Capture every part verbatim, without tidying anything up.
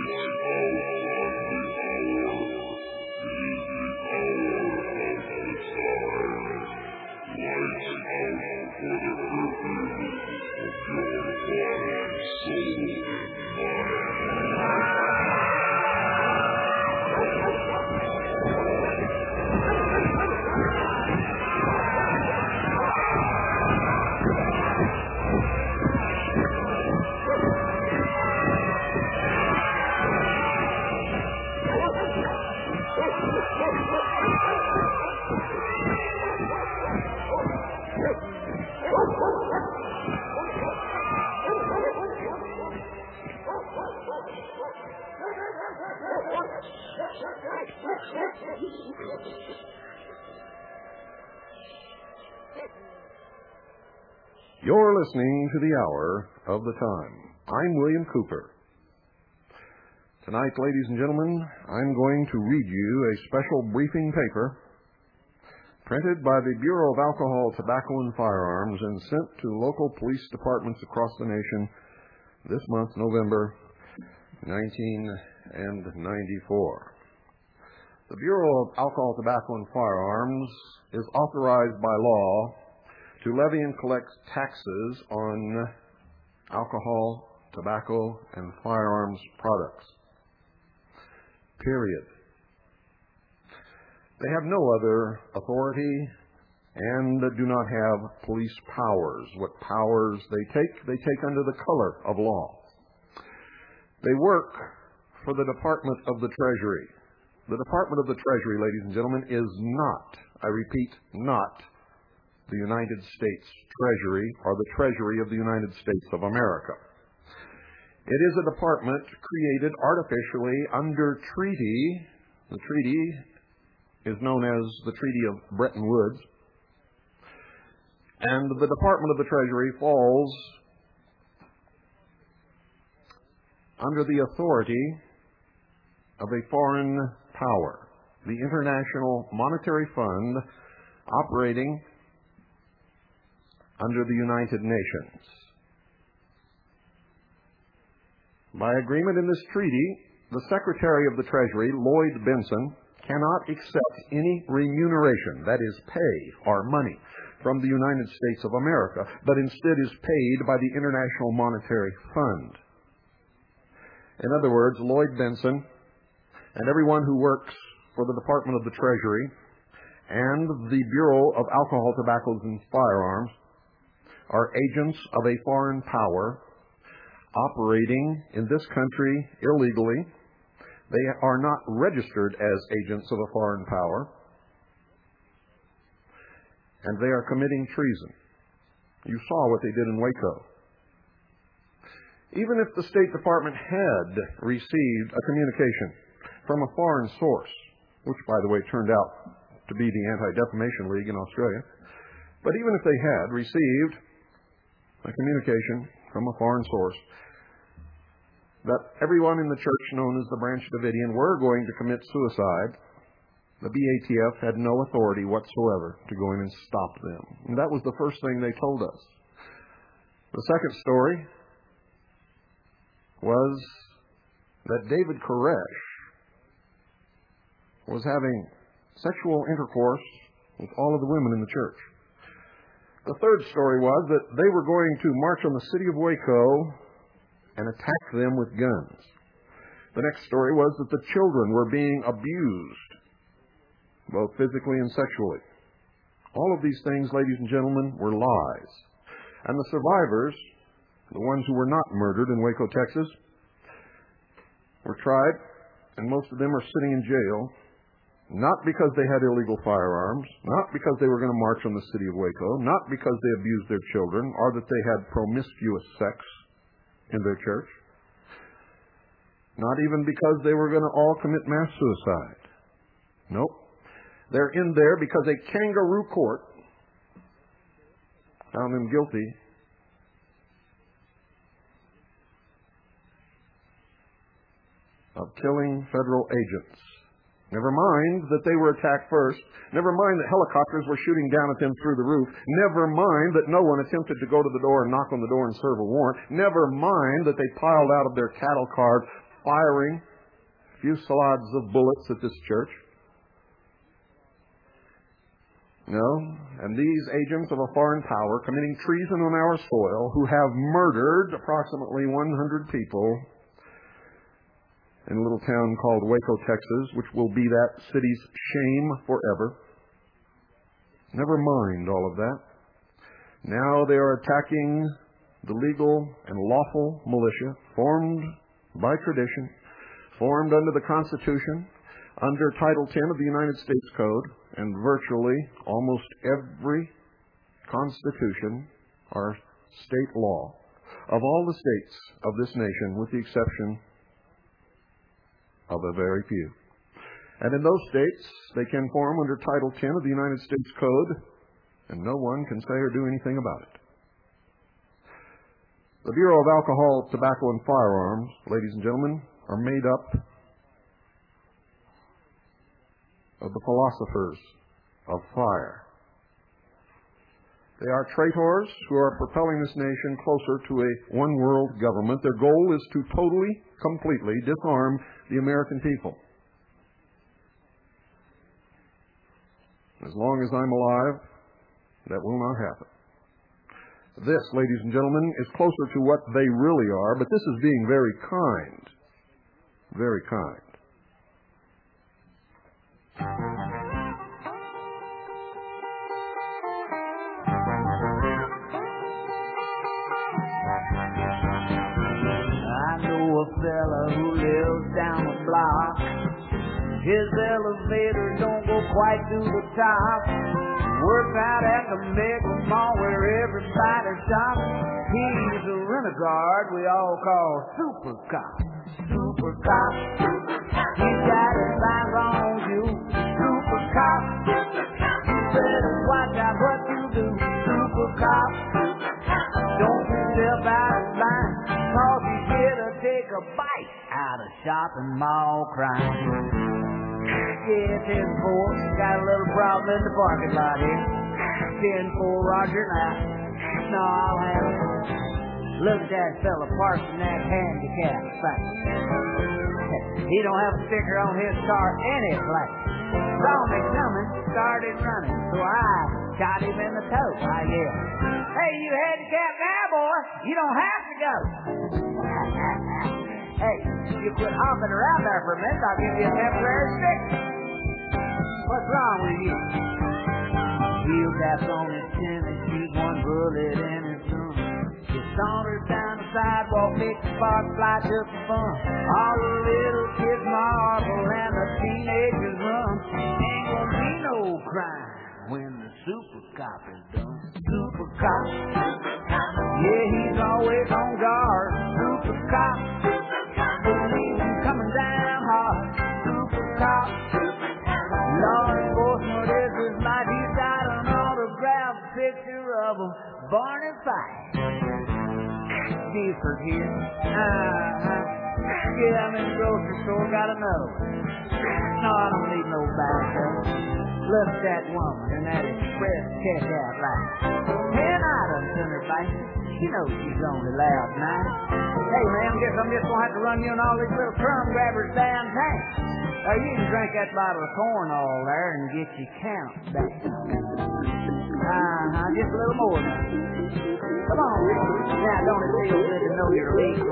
You're listening to the Hour of the Time. I'm William Cooper. Tonight, ladies and gentlemen, I'm going to read you a special briefing paper printed by the Bureau of Alcohol, Tobacco, and Firearms and sent to local police departments across the nation this month, November nineteen ninety-four. The Bureau of Alcohol, Tobacco, and Firearms is authorized by law to levy and collect taxes on alcohol, tobacco, and firearms products. Period. They have no other authority and do not have police powers. What powers they take, they take under the color of law. They work for the Department of the Treasury. The Department of the Treasury, ladies and gentlemen, is not, I repeat, not the United States Treasury or the Treasury of the United States of America. It is a department created artificially under treaty. The treaty is known as the Treaty of Bretton Woods. And the Department of the Treasury falls under the authority of a foreign power, the International Monetary Fund, operating under the United Nations. By agreement in this treaty, the Secretary of the Treasury, Lloyd Bentsen, cannot accept any remuneration, that is pay or money, from the United States of America, but instead is paid by the International Monetary Fund. In other words, Lloyd Bentsen and everyone who works for the Department of the Treasury and the Bureau of Alcohol, Tobacco, and Firearms are agents of a foreign power operating in this country illegally. They are not registered as agents of a foreign power, and they are committing treason. You saw what they did in Waco. Even if the State Department had received a communication from a foreign source, which, by the way, turned out to be the Anti-Defamation League in Australia, but even if they had received a communication from a foreign source that everyone in the church known as the Branch Davidian were going to commit suicide, the B A T F had no authority whatsoever to go in and stop them. And that was the first thing they told us. The second story was that David Koresh was having sexual intercourse with all of the women in the church. The third story was that they were going to march on the city of Waco and attack them with guns. The next story was that the children were being abused, both physically and sexually. All of these things, ladies and gentlemen, were lies. And the survivors, the ones who were not murdered in Waco, Texas, were tried, and most of them are sitting in jail, not because they had illegal firearms, not because they were going to march on the city of Waco, not because they abused their children, or that they had promiscuous sex in their church, not even because they were going to all commit mass suicide. Nope. They're in there because a kangaroo court found them guilty of killing federal agents. Never mind that they were attacked first. Never mind that helicopters were shooting down at them through the roof. Never mind that no one attempted to go to the door and knock on the door and serve a warrant. Never mind that they piled out of their cattle cars firing fusillades of bullets at this church. No, and these agents of a foreign power committing treason on our soil who have murdered approximately one hundred people in a little town called Waco, Texas, which will be that city's shame forever. Never mind all of that. Now they are attacking the legal and lawful militia formed by tradition, formed under the Constitution, under Title ten of the United States Code, and virtually almost every constitution or state law of all the states of this nation, with the exception of a very few. And in those states, they can form under Title ten of the United States Code, and no one can say or do anything about it. The Bureau of Alcohol, Tobacco, and Firearms, ladies and gentlemen, are made up of the philosophers of fire. They are traitors who are propelling this nation closer to a one-world government. Their goal is to totally, completely disarm the American people. As long as I'm alive, that will not happen. This, ladies and gentlemen, is closer to what they really are, but this is being very kind. Very kind. I know a fella who lives down the block. His elevator don't go quite to the top. Works out at the mega mall where everybody shops. He's a renegade we all call Super Cop. Super Cop. He's got his eyes on you. Super Cop. You better watch out what you do. Super Cop. Don't you step out of line, cause you get to take a bite out of shopping mall crime. Yeah, ten four, got a little problem in the parking lot here. ten four, Roger, now. No, I'll have it. Look at that fella parking that handicap spot. He don't have a sticker on his car and it's black. Saw me coming, started running, so I shot him in the toe. I yelled, "Hey, you handicapped now, boy, you don't have to go." Hey, you quit hopping around there for a minute, I'll give you a temporary sticker. What's wrong with you? Heel taps on his chin and shoots one bullet in his gun. He saunters down the sidewalk, makes the spark fly just for fun. All the little kids marvel and the teenagers run. Ain't gonna be no crime when the Super Cop is done. Super Cop. Yeah, he's always on guard. Super Cop. Believe him coming down hard. Super Cop. Law enforcement is his life. He's got an autographed picture of him, born in fight. Deeper here. Uh-huh. Yeah, I'm in the grocery store, got another. No, I don't need no backup. Look at that woman in that express checkout line. Ten items in her basket. She knows she's only allowed nine. Hey, ma'am, guess I'm just gonna have to run you and all these little crumb grabbers downtown. Uh, you can drink that bottle of corn all there and get your count back. Uh-huh, just a little more now. Come on, now don't it feel good to know you're legal?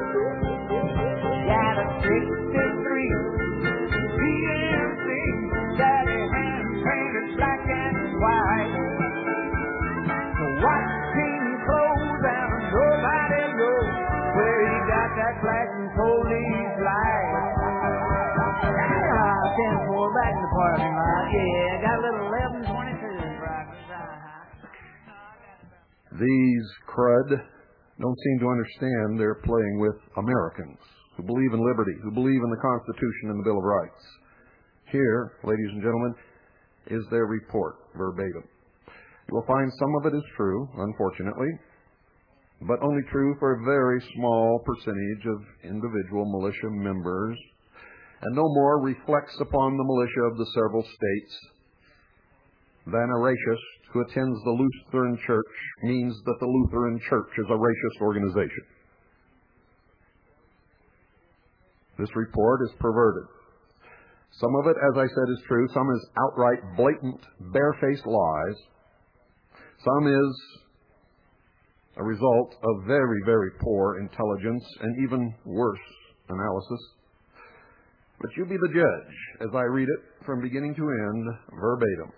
Got a sixty-three G M C, daddy hand painted black and white. So watch him close and nobody knows where he got that flashing police light. Ah, ten four back in the parking lot. Yeah, got a little eleven twenty-two in progress. These crud don't seem to understand they're playing with Americans who believe in liberty, who believe in the Constitution and the Bill of Rights. Here, ladies and gentlemen, is their report, verbatim. You will find some of it is true, unfortunately, but only true for a very small percentage of individual militia members, and no more reflects upon the militia of the several states than a racist who attends the Lutheran Church means that the Lutheran Church is a racist organization. This report is perverted. Some of it, as I said, is true. Some is outright, blatant, barefaced lies. Some is a result of very, very poor intelligence and even worse analysis. But you be the judge as I read it from beginning to end, verbatim.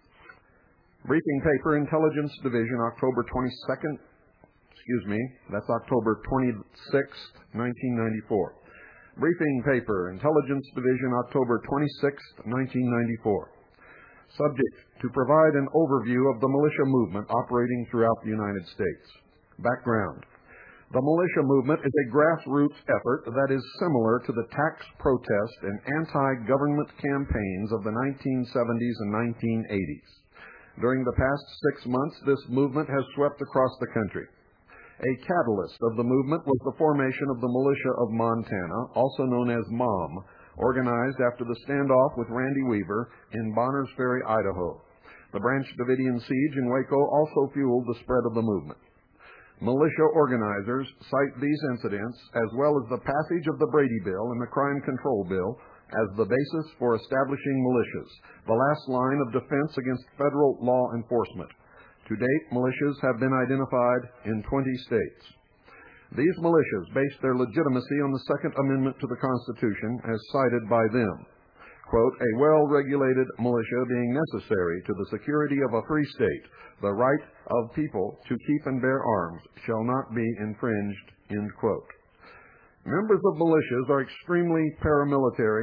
Briefing paper, Intelligence Division, October twenty-second, excuse me, that's October twenty-sixth, nineteen ninety-four. Briefing paper, Intelligence Division, October twenty-sixth, nineteen ninety-four. Subject, to provide an overview of the militia movement operating throughout the United States. Background. The militia movement is a grassroots effort that is similar to the tax protest and anti-government campaigns of the nineteen seventies and nineteen eighties. During the past six months, this movement has swept across the country. A catalyst of the movement was the formation of the Militia of Montana, also known as MOM, organized after the standoff with Randy Weaver in Bonners Ferry, Idaho. The Branch Davidian siege in Waco also fueled the spread of the movement. Militia organizers cite these incidents, as well as the passage of the Brady Bill and the Crime Control Bill, as the basis for establishing militias, the last line of defense against federal law enforcement. To date, militias have been identified in twenty states. These militias base their legitimacy on the Second Amendment to the Constitution, as cited by them. Quote, a well-regulated militia being necessary to the security of a free state, the right of people to keep and bear arms shall not be infringed, end quote. Members of militias are extremely paramilitary,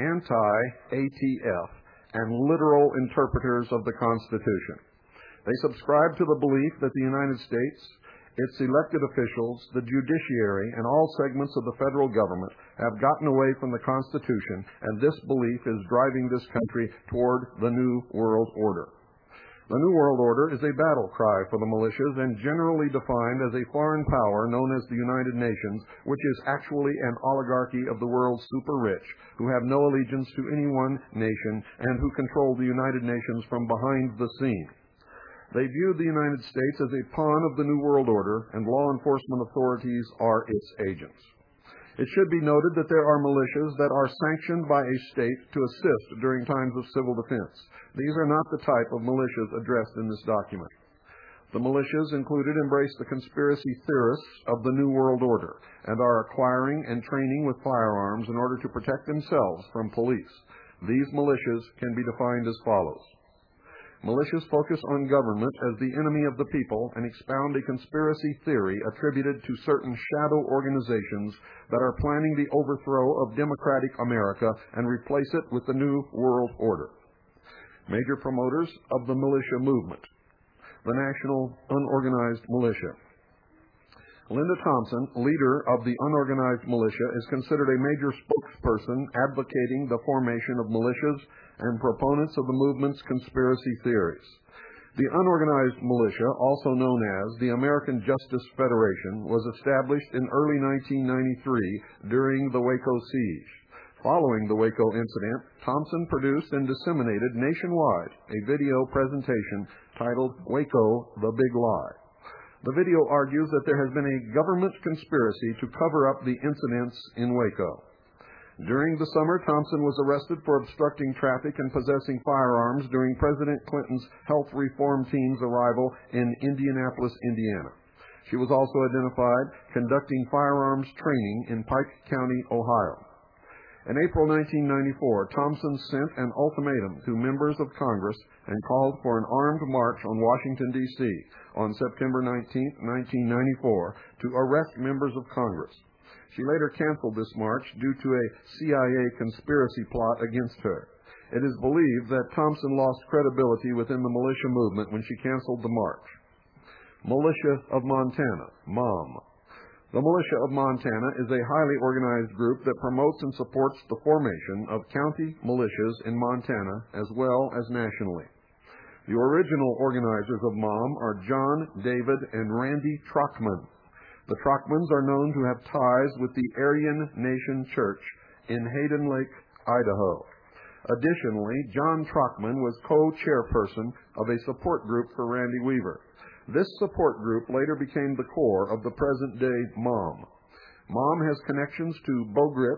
anti-A T F, and literal interpreters of the Constitution. They subscribe to the belief that the United States, its elected officials, the judiciary, and all segments of the federal government have gotten away from the Constitution, and this belief is driving this country toward the New World Order. The New World Order is a battle cry for the militias and generally defined as a foreign power known as the United Nations, which is actually an oligarchy of the world's super-rich who have no allegiance to any one nation and who control the United Nations from behind the scene. They view the United States as a pawn of the New World Order, and law enforcement authorities are its agents. It should be noted that there are militias that are sanctioned by a state to assist during times of civil defense. These are not the type of militias addressed in this document. The militias included embrace the conspiracy theorists of the New World Order and are acquiring and training with firearms in order to protect themselves from police. These militias can be defined as follows. Militias focus on government as the enemy of the people and expound a conspiracy theory attributed to certain shadow organizations that are planning the overthrow of democratic America and replace it with the New World Order. Major promoters of the militia movement. The National Unorganized Militia. Linda Thompson, leader of the unorganized militia, is considered a major spokesperson advocating the formation of militias and proponents of the movement's conspiracy theories. The unorganized militia, also known as the American Justice Federation, was established in early nineteen ninety-three during the Waco siege. Following the Waco incident, Thompson produced and disseminated nationwide a video presentation titled Waco, the Big Lie. The video argues that there has been a government conspiracy to cover up the incidents in Waco. During the summer, Thompson was arrested for obstructing traffic and possessing firearms during President Clinton's health reform team's arrival in Indianapolis, Indiana. She was also identified conducting firearms training in Pike County, Ohio. In April nineteen ninety-four, Thompson sent an ultimatum to members of Congress and called for an armed march on Washington, D C on September nineteenth, nineteen ninety-four to arrest members of Congress. She later canceled this march due to a C I A conspiracy plot against her. It is believed that Thompson lost credibility within the militia movement when she canceled the march. Militia of Montana, MOM. The Militia of Montana is a highly organized group that promotes and supports the formation of county militias in Montana as well as nationally. The original organizers of MOM are John, David, and Randy Trockman. The Trockmans are known to have ties with the Aryan Nation Church in Hayden Lake, Idaho. Additionally, John Trockman was co-chairperson of a support group for Randy Weaver. This support group later became the core of the present-day MOM. MOM has connections to Bo Gritz,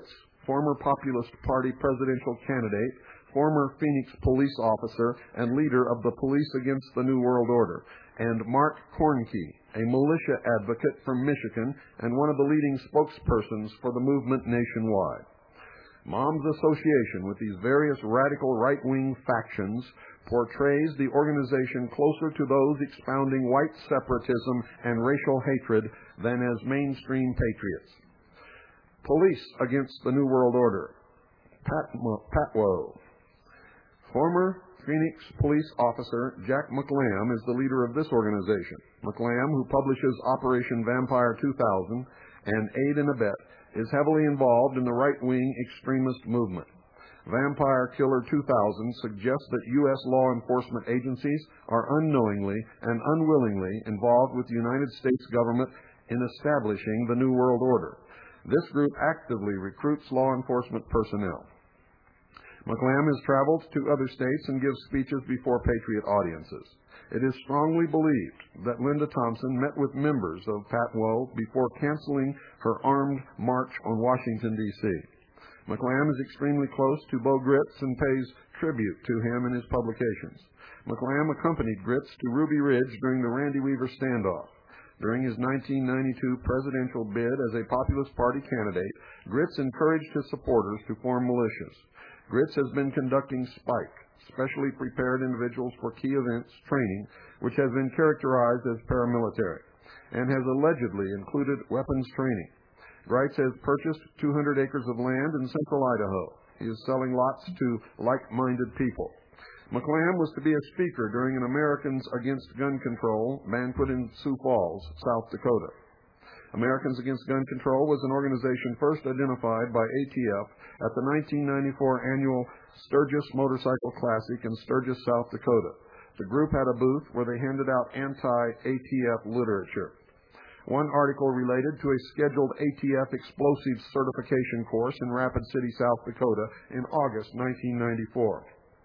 former Populist Party presidential candidate, former Phoenix police officer, and leader of the Police Against the New World Order, and Mark Kornke, a militia advocate from Michigan and one of the leading spokespersons for the movement nationwide. Mom's association with these various radical right-wing factions portrays the organization closer to those expounding white separatism and racial hatred than as mainstream patriots. Police Against the New World Order. Patwo. Former Phoenix police officer Jack McLam is the leader of this organization. McLam, who publishes Operation Vampire two thousand and Aid and Abet, is heavily involved in the right-wing extremist movement. Vampire Killer two thousand suggests that U S law enforcement agencies are unknowingly and unwillingly involved with the United States government in establishing the New World Order. This group actively recruits law enforcement personnel. McLam has traveled to other states and gives speeches before patriot audiences. It is strongly believed that Linda Thompson met with members of Patwo before canceling her armed march on Washington, D C McLam is extremely close to Bo Gritz and pays tribute to him in his publications. McLam accompanied Gritz to Ruby Ridge during the Randy Weaver standoff. During his nineteen ninety-two presidential bid as a Populist Party candidate, Gritz encouraged his supporters to form militias. Gritz has been conducting SPIKE, Specially Prepared Individuals for Key Events training, which has been characterized as paramilitary, and has allegedly included weapons training. Gritz has purchased two hundred acres of land in central Idaho. He is selling lots to like-minded people. McLam was to be a speaker during an Americans Against Gun Control banquet in Sioux Falls, South Dakota. Americans Against Gun Control was an organization first identified by A T F at the nineteen ninety-four annual Sturgis Motorcycle Classic in Sturgis, South Dakota. The group had a booth where they handed out anti-A T F literature. One article related to a scheduled A T F explosives certification course in Rapid City, South Dakota in August nineteen ninety-four.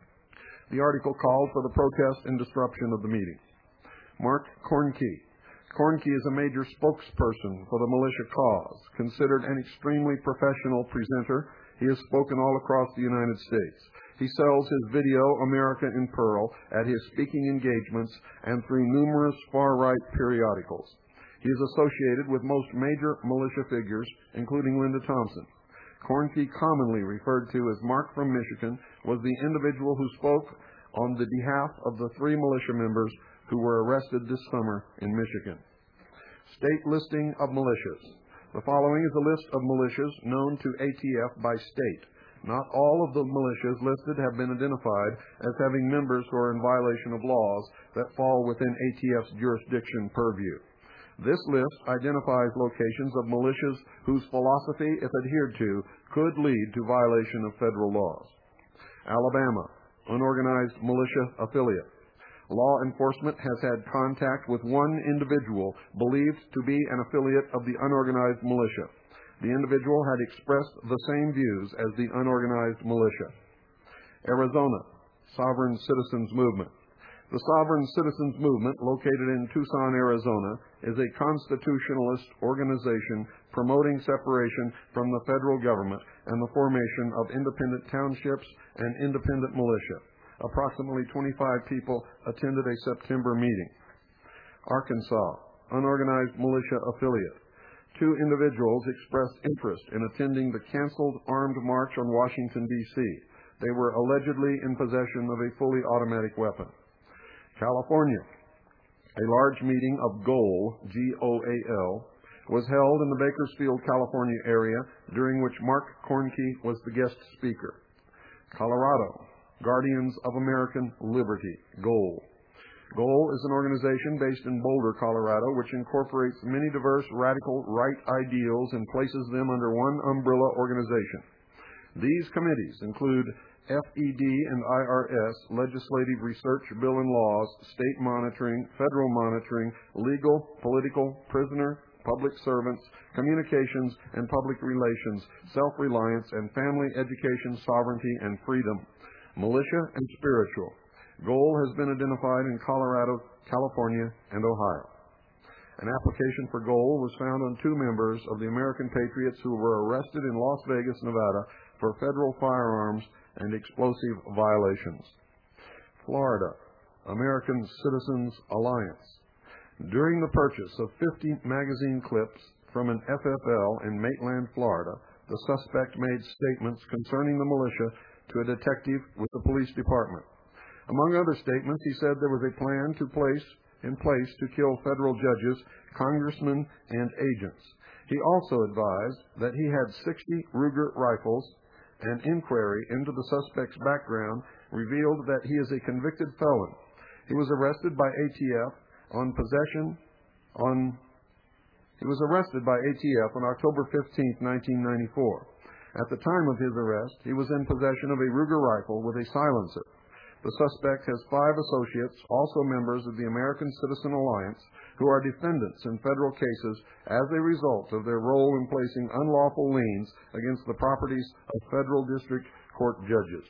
The article called for the protest and disruption of the meeting. Mark Kornke. Kornke is a major spokesperson for the militia cause. Considered an extremely professional presenter, he has spoken all across the United States. He sells his video, America in Pearl, at his speaking engagements and through numerous far-right periodicals. He is associated with most major militia figures, including Linda Thompson. Kornke, commonly referred to as Mark from Michigan, was the individual who spoke on the behalf of the three militia members who were arrested this summer in Michigan. State listing of militias. The following is a list of militias known to A T F by state. Not all of the militias listed have been identified as having members who are in violation of laws that fall within A T F's jurisdiction purview. This list identifies locations of militias whose philosophy, if adhered to, could lead to violation of federal laws. Alabama, unorganized militia affiliate. Law enforcement has had contact with one individual believed to be an affiliate of the unorganized militia. The individual had expressed the same views as the unorganized militia. Arizona, Sovereign Citizens Movement. The Sovereign Citizens Movement, located in Tucson, Arizona, is a constitutionalist organization promoting separation from the federal government and the formation of independent townships and independent militia. Approximately twenty-five people attended a September meeting. Arkansas, unorganized militia affiliate. Two individuals expressed interest in attending the canceled armed march on Washington, D C They were allegedly in possession of a fully automatic weapon. California, a large meeting of GOAL, G O A L, was held in the Bakersfield, California area, during which Mark Kornke was the guest speaker. Colorado, Guardians of American Liberty, GOAL. GOAL is an organization based in Boulder, Colorado, which incorporates many diverse radical right ideals and places them under one umbrella organization. These committees include F E D and I R S, Legislative Research, Bill and Laws, State Monitoring, Federal Monitoring, Legal, Political, Prisoner, Public Servants, Communications and Public Relations, Self-Reliance, and Family Education, Sovereignty, and Freedom. Militia and spiritual. GOAL has been identified in Colorado, California, and Ohio. An application for gold was found on two members of the American Patriots who were arrested in Las Vegas, Nevada, for federal firearms and explosive violations. Florida, American Citizens Alliance. During the purchase of fifty magazine clips from an F F L in Maitland, Florida, the suspect made statements concerning the militia to a detective with the police department. Among other statements, he said there was a plan to place in place to kill federal judges, congressmen, and agents. He also advised that he had sixty Ruger rifles. An inquiry into the suspect's background revealed that he is a convicted felon. He was arrested by A T F on possession on he was arrested by A T F on October fifteenth, nineteen ninety-four. At the time of his arrest, he was in possession of a Ruger rifle with a silencer. The suspect has five associates, also members of the American Citizen Alliance, who are defendants in federal cases as a result of their role in placing unlawful liens against the properties of federal district court judges.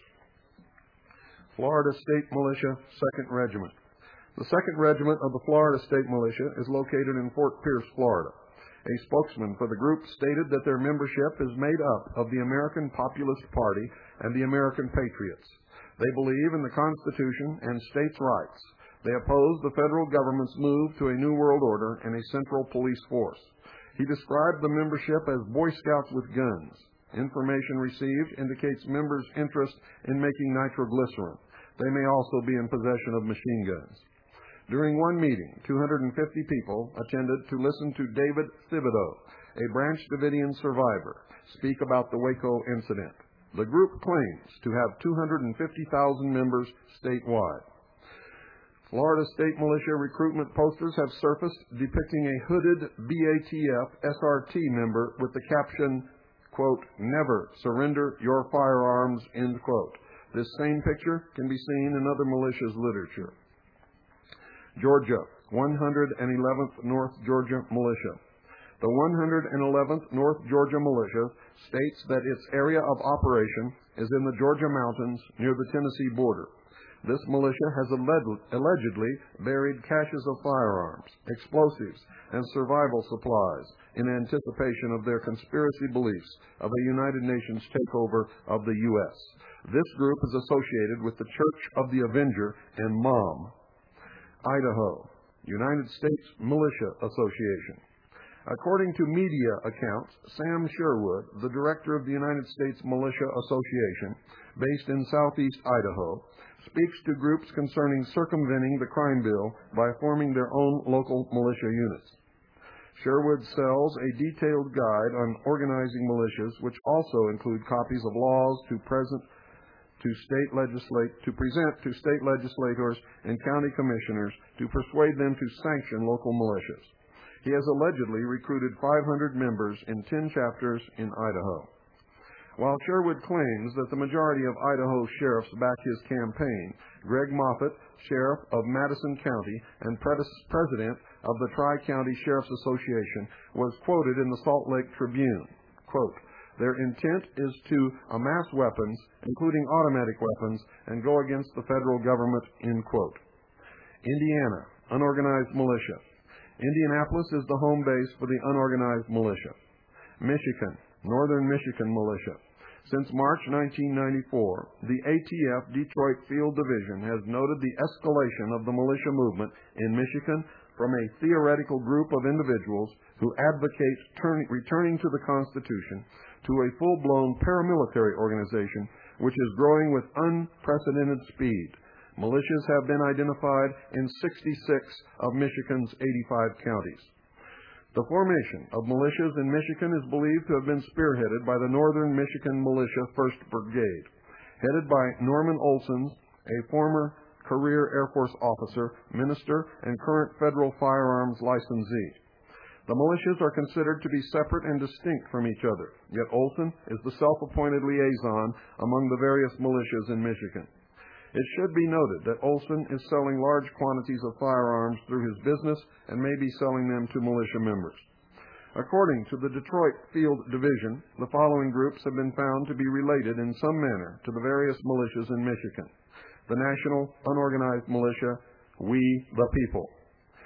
Florida State Militia, Second Regiment. The Second Regiment of the Florida State Militia is located in Fort Pierce, Florida. A spokesman for the group stated that their membership is made up of the American Populist Party and the American Patriots. They believe in the Constitution and states' rights. They oppose the federal government's move to a New World Order and a central police force. He described the membership as Boy Scouts with guns. Information received indicates members' interest in making nitroglycerin. They may also be in possession of machine guns. During one meeting, two hundred fifty people attended to listen to David Thibodeau, a Branch Davidian survivor, speak about the Waco incident. The group claims to have two hundred fifty thousand members statewide. Florida State Militia recruitment posters have surfaced depicting a hooded B A T F S R T member with the caption, quote, "Never surrender your firearms," end quote. This same picture can be seen in other militias' literature. Georgia, one hundred eleventh North Georgia Militia. The one hundred eleventh North Georgia Militia states that its area of operation is in the Georgia mountains near the Tennessee border. This militia has allegedly buried caches of firearms, explosives, and survival supplies in anticipation of their conspiracy beliefs of a United Nations takeover of the U S. This group is associated with the Church of the Avenger and MOM. Idaho, United States Militia Association. According to media accounts, Sam Sherwood, the director of the United States Militia Association, based in southeast Idaho, speaks to groups concerning circumventing the crime bill by forming their own local militia units. Sherwood sells a detailed guide on organizing militias, which also include copies of laws to present to state legislate to present to state legislators and county commissioners to persuade them to sanction local militias. He has allegedly recruited five hundred members in ten chapters in Idaho. While Sherwood claims that the majority of Idaho sheriffs back his campaign, Greg Moffitt, sheriff of Madison County and president of the Tri-County Sheriff's Association, was quoted in the Salt Lake Tribune, quote, "Their intent is to amass weapons, including automatic weapons, and go against the federal government," end quote. Indiana, unorganized militia. Indianapolis is the home base for the unorganized militia. Michigan, Northern Michigan Militia. Since March nineteen ninety-four, the A T F Detroit Field Division has noted the escalation of the militia movement in Michigan from a theoretical group of individuals who advocate turn, returning to the Constitution to a full-blown paramilitary organization which is growing with unprecedented speed. Militias have been identified in sixty-six of Michigan's eighty-five counties. The formation of militias in Michigan is believed to have been spearheaded by the Northern Michigan Militia First Brigade, headed by Norman Olson, a former career Air Force officer, minister, and current federal firearms licensee. The militias are considered to be separate and distinct from each other, yet Olson is the self-appointed liaison among the various militias in Michigan. It should be noted that Olson is selling large quantities of firearms through his business and may be selling them to militia members. According to the Detroit Field Division, the following groups have been found to be related in some manner to the various militias in Michigan. The National Unorganized Militia, We the People.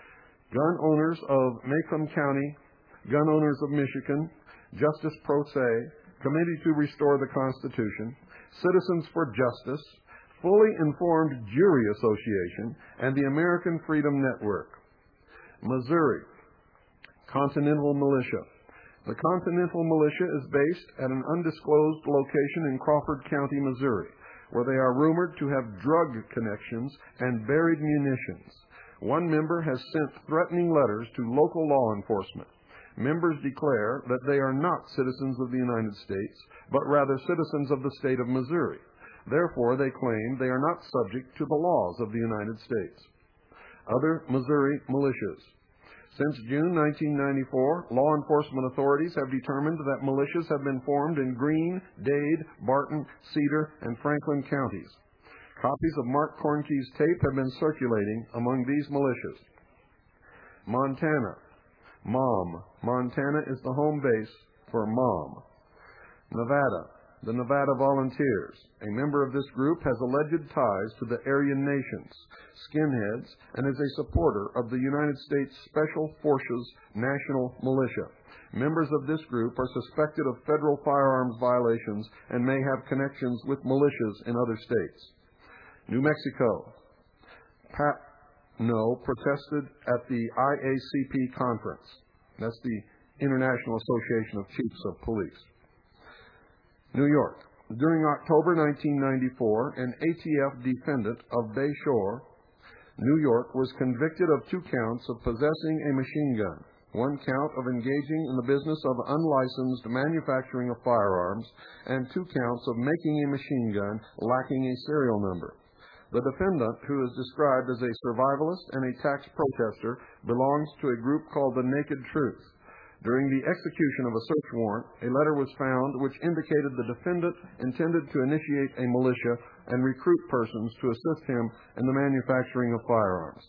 gun owners of Macomb County, gun owners of Michigan, Justice Pro Se, Committee to Restore the Constitution, Citizens for Justice, Fully Informed Jury Association, and the American Freedom Network. Missouri, Continental Militia. The Continental Militia is based at an undisclosed location in Crawford County, Missouri, where they are rumored to have drug connections and buried munitions. One member has sent threatening letters to local law enforcement. Members declare that they are not citizens of the United States, but rather citizens of the state of Missouri. Therefore, they claim they are not subject to the laws of the United States. Other Missouri militias. Since June nineteen ninety-four, law enforcement authorities have determined that militias have been formed in Greene, Dade, Barton, Cedar, and Franklin counties. Copies of Mark Kornke's tape have been circulating among these militias. Montana. MOM. Montana is the home base for MOM. Nevada. The Nevada Volunteers. A member of this group has alleged ties to the Aryan Nations, skinheads, and is a supporter of the United States Special Forces National Militia. Members of this group are suspected of federal firearms violations and may have connections with militias in other states. New Mexico. Pat No protested at the I A C P conference. That's the International Association of Chiefs of Police. New York. During October nineteen ninety-four, an A T F defendant of Bay Shore, New York, was convicted of two counts of possessing a machine gun, one count of engaging in the business of unlicensed manufacturing of firearms, and two counts of making a machine gun lacking a serial number. The defendant, who is described as a survivalist and a tax protester, belongs to a group called the Naked Truth. During the execution of a search warrant, a letter was found which indicated the defendant intended to initiate a militia and recruit persons to assist him in the manufacturing of firearms.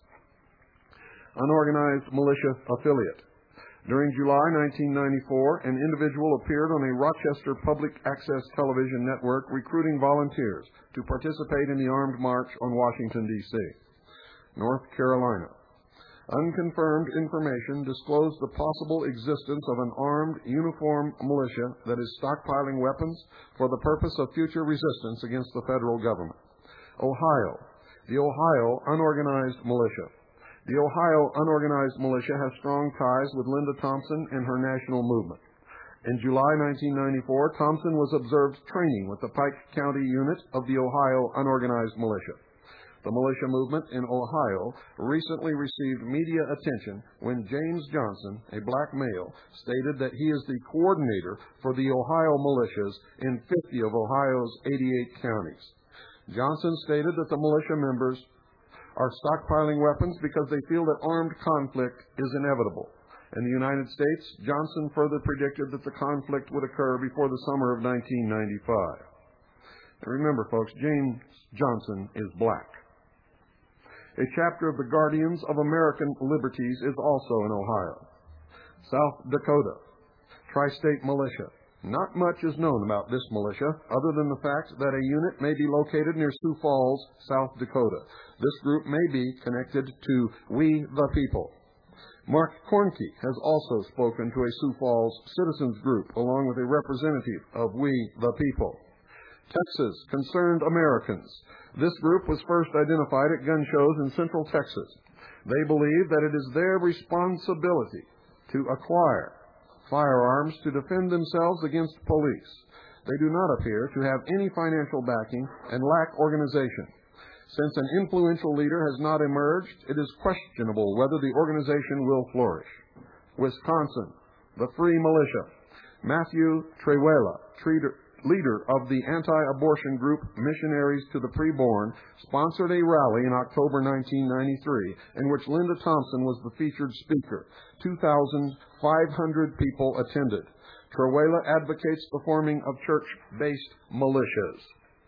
Unorganized militia affiliate. During July nineteen ninety-four, an individual appeared on a Rochester public access television network recruiting volunteers to participate in the armed march on Washington, D C North Carolina. Unconfirmed information disclosed the possible existence of an armed, uniformed militia that is stockpiling weapons for the purpose of future resistance against the federal government. Ohio. The Ohio Unorganized Militia. The Ohio Unorganized Militia has strong ties with Linda Thompson and her national movement. In July nineteen ninety-four, Thompson was observed training with the Pike County unit of the Ohio Unorganized Militia. The militia movement in Ohio recently received media attention when James Johnson, a black male, stated that he is the coordinator for the Ohio militias in fifty of Ohio's eighty-eight counties. Johnson stated that the militia members are stockpiling weapons because they feel that armed conflict is inevitable. In the United States, Johnson further predicted that the conflict would occur before the summer of nineteen ninety-five. Now remember, folks, James Johnson is black. A chapter of the Guardians of American Liberties is also in Ohio. South Dakota. Tri-State Militia. Not much is known about this militia, other than the fact that a unit may be located near Sioux Falls, South Dakota. This group may be connected to We the People. Mark Kornke has also spoken to a Sioux Falls citizens group, along with a representative of We the People. Texas Concerned Americans. This group was first identified at gun shows in Central Texas. They believe that it is their responsibility to acquire firearms to defend themselves against police. They do not appear to have any financial backing and lack organization. Since an influential leader has not emerged, it is questionable whether the organization will flourish. Wisconsin, the Free Militia. Matthew Trewhella, leader of the anti-abortion group Missionaries to the Preborn, sponsored a rally in October nineteen ninety-three in which Linda Thompson was the featured speaker. two thousand five hundred people attended. Trewhella advocates the forming of church-based militias.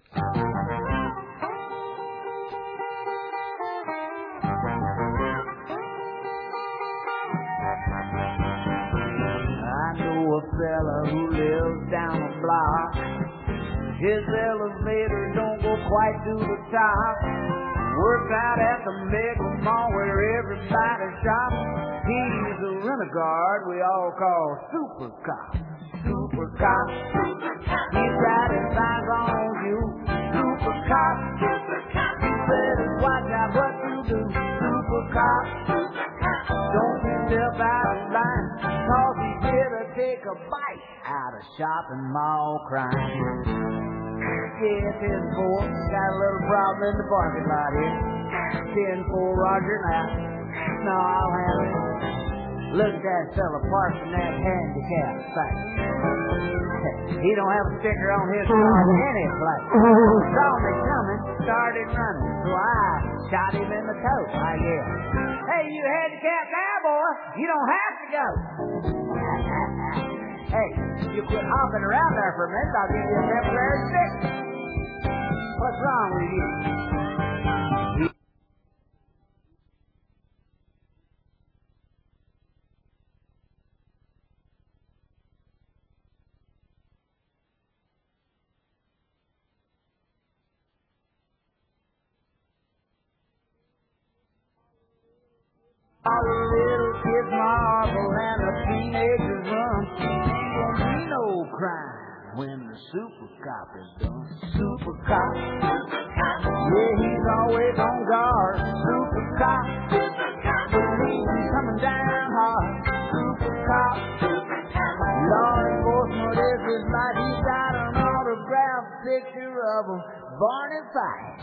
I know a fella who lives down a block. His elevator don't go quite to the top. Works out at the Mega Mall where everybody shops. He's a renegade we all call Super Cop. Super Cop. He's riding fines on you. Super Cop. You better watch out what you do. Super Cop. Don't you step out of line, cause he's here to take a bite out of shopping mall crime. Yeah, ten four, got a little problem in the parking lot here. ten four, Roger, now. No, I'll handle it. Look at that fella parking that handicap site. He don't have a sticker on his car any place. Saw me coming, started running, so I shot him in the toe, I guess. Hey, you handicapped cowboy, you don't have to go. Hey, you quit hopping around there for a minute, I'll give you a temporary stick. What's wrong with you? All the little kids marvel and the teenagers run. Won't be no crime when the Super Cop is done. Super Cop. Yeah, he's always on guard. Super Cop. Believe he's coming down hard. Super Cop. Law enforcement is his life. He's got an autographed picture of him. Barney Fife.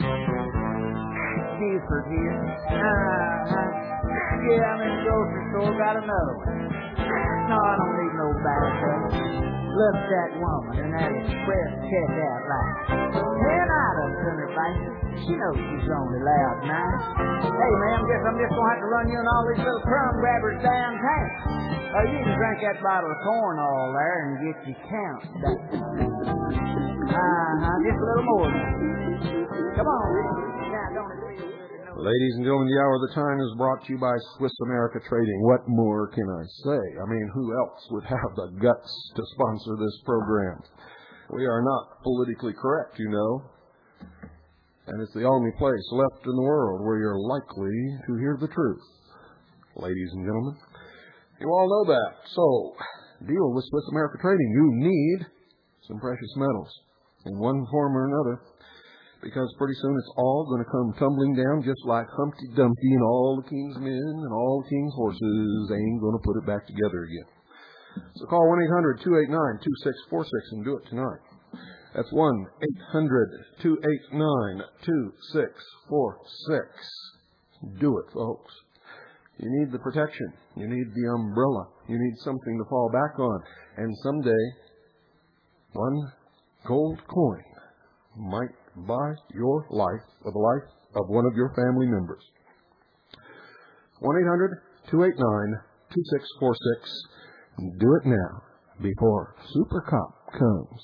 Buford here. Uh-huh. Yeah, I'm in the grocery store, got another one. No, I don't need no backup. Look at that woman in that express checkout line. Ten items in her basket. She knows she's only allowed nine. Hey, ma'am, guess I'm just gonna have to run you and all these little crumb grabbers downtown. Oh, you can drink that bottle of corn all there and get your count back. Uh-huh, just a little more. Come on, now, don't it feel good? Ladies and gentlemen, the Hour of the Time is brought to you by Swiss America Trading. What more can I say? I mean, who else would have the guts to sponsor this program? We are not politically correct, you know. And it's the only place left in the world where you're likely to hear the truth. Ladies and gentlemen, you all know that. So, deal with Swiss America Trading. You need some precious metals in one form or another. Because pretty soon it's all going to come tumbling down just like Humpty Dumpty and all the king's men and all the king's horses. They ain't going to put it back together again. So call one eight hundred two eight nine two six four six and do it tonight. That's one eight hundred two eight nine two six four six. Do it, folks. You need the protection. You need the umbrella. You need something to fall back on. And someday, one gold coin might buy your life or the life of one of your family members. one eight hundred two eight nine two six four six. Do it now before Super Cop comes.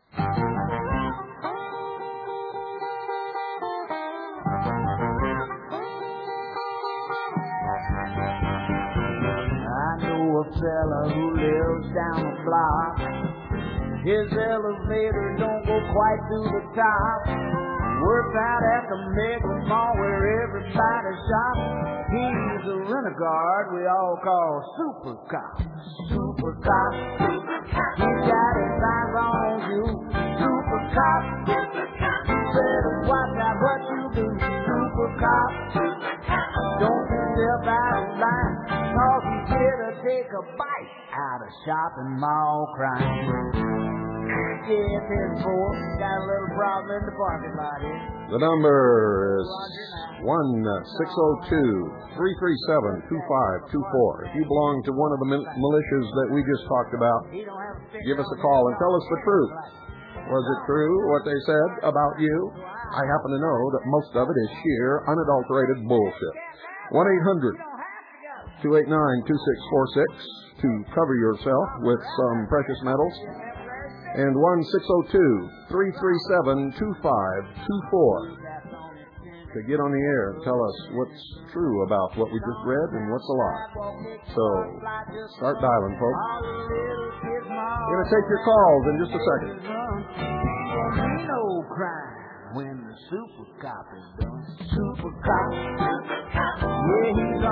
I know a fella who lives down the block. His elevator don't go quite to the top. Works out at the mega mall where everybody shops. He's a renegade we all call Super Cop. Super Cop. He's got his eyes on you. Super Cop. You better watch out what you do. Super Cop. Don't you step out of line, cause he's here to take a bite out of shopping mall crime. Yeah, ten four, got a little problem in the parking lot here. The number is one six zero two three three seven two five two four. If you belong to one of the militias that we just talked about, give us a call and tell us the truth. Was it true what they said about you? I happen to know that most of it is sheer, unadulterated bullshit. one eight hundred two eight nine two six four six to cover yourself with some precious metals. And one six zero two three three seven two five two four to get on the air and tell us what's true about what we just read and what's a lie. So, start dialing, folks. We're going to take your calls in just a second. No crime when the Super Cop is done. Super Cop. Yeah, he's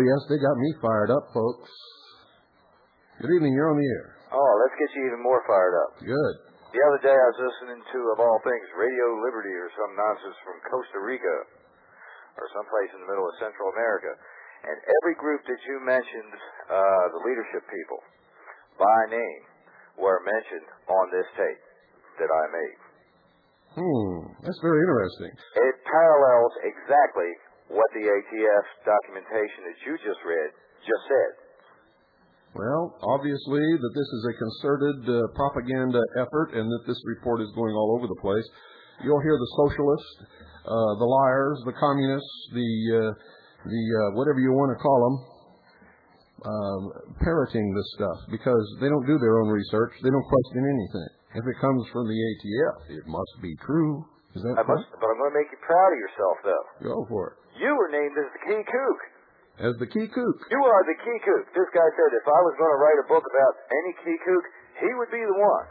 yes, they got me fired up, folks. Good evening, you're on the air. Oh, let's get you even more fired up. Good. The other day I was listening to, of all things, Radio Liberty or some nonsense from Costa Rica or someplace in the middle of Central America. And every group that you mentioned, uh, the leadership people, by name, were mentioned on this tape that I made. Hmm, that's very interesting. It parallels exactly what the A T F documentation that you just read just said. Well, obviously that this is a concerted uh, propaganda effort and that this report is going all over the place. You'll hear the socialists, uh, the liars, the communists, the, uh, the uh, whatever you want to call them, um, parroting this stuff because they don't do their own research. They don't question anything. If it comes from the A T F, it must be true. Is that I must, but I'm going to make you proud of yourself, though. Go for it. You were named as the key kook. As the key kook. You are the key kook. This guy said if I was going to write a book about any key kook, he would be the one.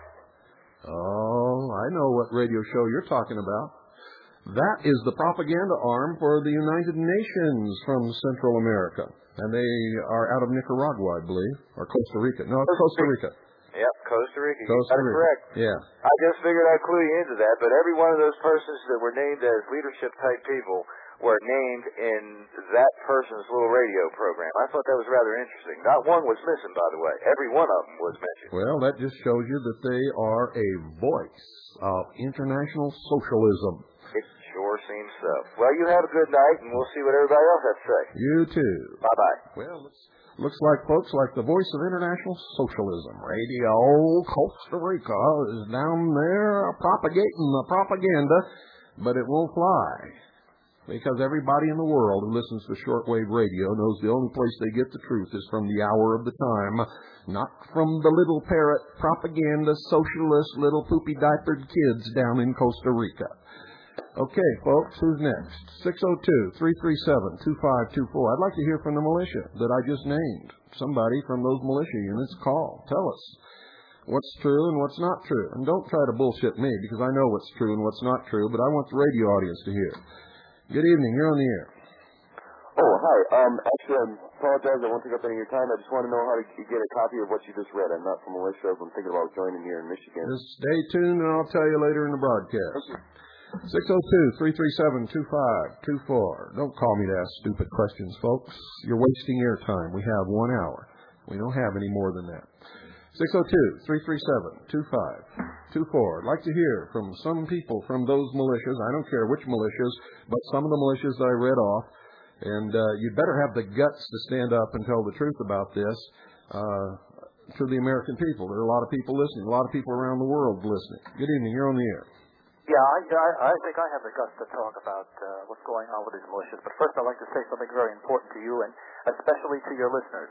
Oh, I know what radio show you're talking about. That is the propaganda arm for the United Nations from Central America. And they are out of Nicaragua, I believe, or Costa Rica. No, it's Costa Rica. Yep, Costa Rica. Costa You got it Rica. correct. Yeah. I just figured I'd clue you into that, but every one of those persons that were named as leadership-type people were named in that person's little radio program. I thought that was rather interesting. Not one was missing, by the way. Every one of them was mentioned. Well, that just shows you that they are a voice of international socialism. It sure seems so. Well, you have a good night, and we'll see what everybody else has to say. You too. Bye-bye. Well, looks, looks like folks like the voice of international socialism, Radio Costa Rica, is down there propagating the propaganda, but it won't fly. Because everybody in the world who listens to shortwave radio knows the only place they get the truth is from the hour of the time, not from the little parrot propaganda socialist little poopy diapered kids down in Costa Rica. Okay, folks, who's next? six oh two, three three seven, two five two four. I'd like to hear from the militia that I just named. Somebody from those militia units, call. Tell us what's true and what's not true. And don't try to bullshit me because I know what's true and what's not true, but I want the radio audience to hear. Good evening. You're on the air. Oh, hi. Um, actually, I apologize. I won't take up any of your time. I just want to know how to get a copy of what you just read. I'm not from militia. I'm thinking about joining here in Michigan. Just stay tuned, and I'll tell you later in the broadcast. six oh two, three three seven, two five two four. Don't call me to ask stupid questions, folks. You're wasting your time. We have one hour. We don't have any more than that. six oh two, three three seven, two five two four. I'd like to hear from some people from those militias. I don't care which militias, but some of the militias I read off. And uh, you'd better have the guts to stand up and tell the truth about this uh, to the American people. There are a lot of people listening, a lot of people around the world listening. Good evening. You're on the air. Yeah, I, I, I think I have the guts to talk about uh, what's going on with these militias. But first I'd like to say something very important to you and especially to your listeners.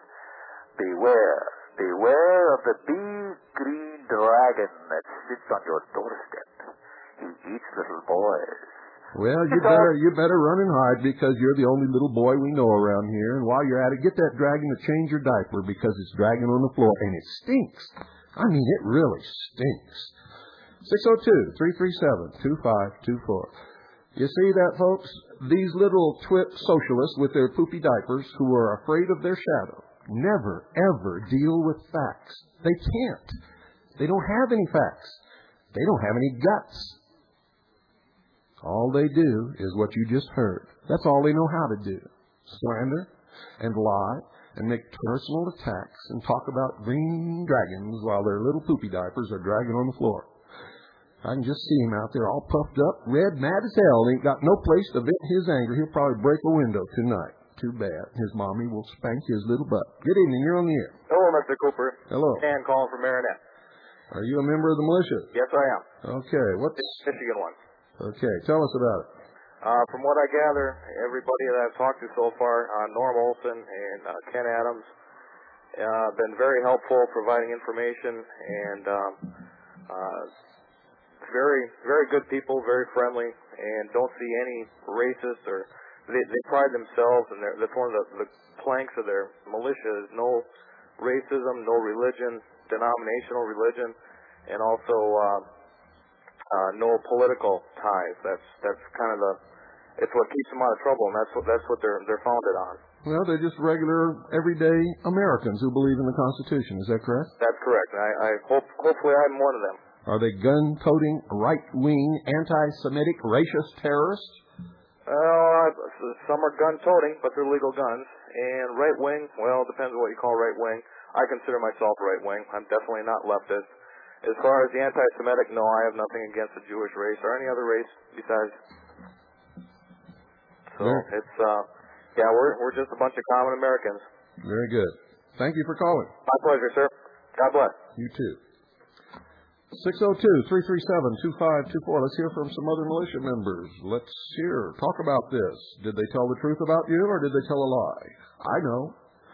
Beware. Beware of the big green dragon that sits on your doorstep. He eats little boys. Well, you better you better run and hide because you're the only little boy we know around here. And while you're at it, get that dragon to change your diaper because it's dragging on the floor. And it stinks. I mean, it really stinks. six oh two, three three seven, two five two four. You see that, folks? These little twit socialists with their poopy diapers who are afraid of their shadow never, ever deal with facts. They can't. They don't have any facts. They don't have any guts. All they do is what you just heard. That's all they know how to do. Slander and lie and make personal attacks and talk about green dragons while their little poopy diapers are dragging on the floor. I can just see him out there all puffed up, red, mad as hell. Ain't got no place to vent his anger. He'll probably break a window tonight. Too bad. His mommy will spank his little butt. Good evening. You're on the air. Hello, Mister Cooper. Hello. Dan calling from Marinette. Are you a member of the militia? Yes, I am. Okay. What's... Michigan one. Okay. Tell us about it. Uh, from what I gather, everybody that I've talked to so far, uh, Norm Olson and uh, Ken Adams, uh, been very helpful providing information and um, uh, very, very good people, very friendly, and don't see any racist or they, they pride themselves, and that's one of the, the planks of their militia is no racism, no religion, denominational religion, and also uh, uh, no political ties. That's that's kind of the it's what keeps them out of trouble, and that's what that's what they're they're founded on. Well, they're just regular, everyday Americans who believe in the Constitution. Is that correct? That's correct. I, I hope, hopefully I'm one of them. Are they gun-toting, right-wing, anti-Semitic, racist terrorists? Well, uh, some are gun-toting, but they're legal guns. And right-wing, well, it depends on what you call right-wing. I consider myself right-wing. I'm definitely not leftist. As far as the anti-Semitic, no, I have nothing against the Jewish race or any other race besides. So Very, it's, uh, yeah, we're we're just a bunch of common Americans. very good. Thank you for calling. My pleasure, sir. God bless. You too. six oh two, three three seven, two five two four. Let's hear from some other militia members. Let's hear. Talk about this. Did they tell the truth about you, or did they tell a lie? I know.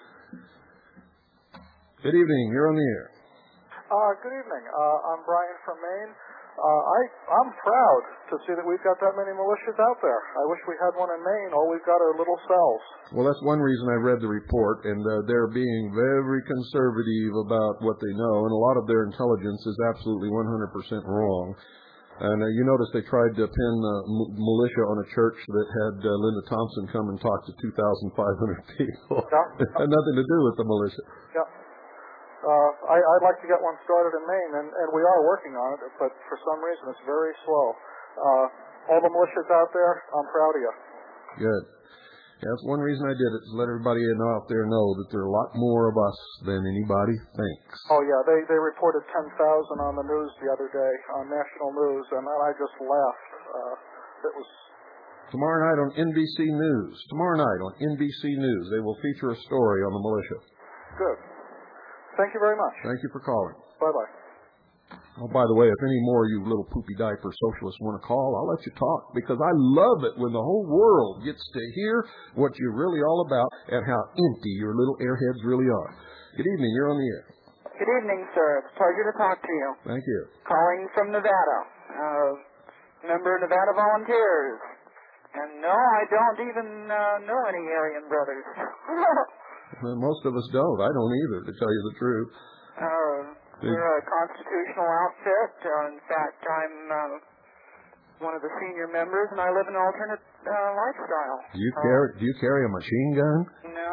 Good evening. You're on the air. Uh, good evening. Uh, I'm Brian from Maine. Uh, I, I'm proud to see that we've got that many militias out there. I wish we had one in Maine. All we've got are little cells. Well, that's one reason I read the report, and uh, they're being very conservative about what they know, and a lot of their intelligence is absolutely one hundred percent wrong. And uh, you notice they tried to pin uh, m- militia on a church that had uh, Linda Thompson come and talk to two thousand five hundred people. Yeah. It had nothing to do with the militia. Yeah. Uh, I, I'd like to get one started in Maine, and, and we are working on it, but for some reason it's very slow. Uh, all the militias out there, I'm proud of you. Good. Yeah, that's one reason I did it, to let everybody out there know that there are a lot more of us than anybody thinks. Oh, yeah, they, they reported ten thousand on the news the other day, on national news, and I just laughed. Uh, it was... Tomorrow night on N B C News, tomorrow night on N B C News, they will feature a story on the militia. Good. Thank you very much. Thank you for calling. Bye-bye. Oh, by the way, if any more of you little poopy diaper socialists want to call, I'll let you talk, because I love it when the whole world gets to hear what you're really all about and how empty your little airheads really are. Good evening. You're on the air. Good evening, sir. It's a pleasure to talk to you. Thank you. Calling from Nevada. Uh, member of Nevada Volunteers. And no, I don't even uh, know any Aryan brothers. Well, most of us don't. I don't either, to tell you the truth. Uh, we're a constitutional outfit. Uh, in fact, I'm uh, one of the senior members, and I live an alternate uh, lifestyle. Do you uh, carry Do you carry a machine gun? No.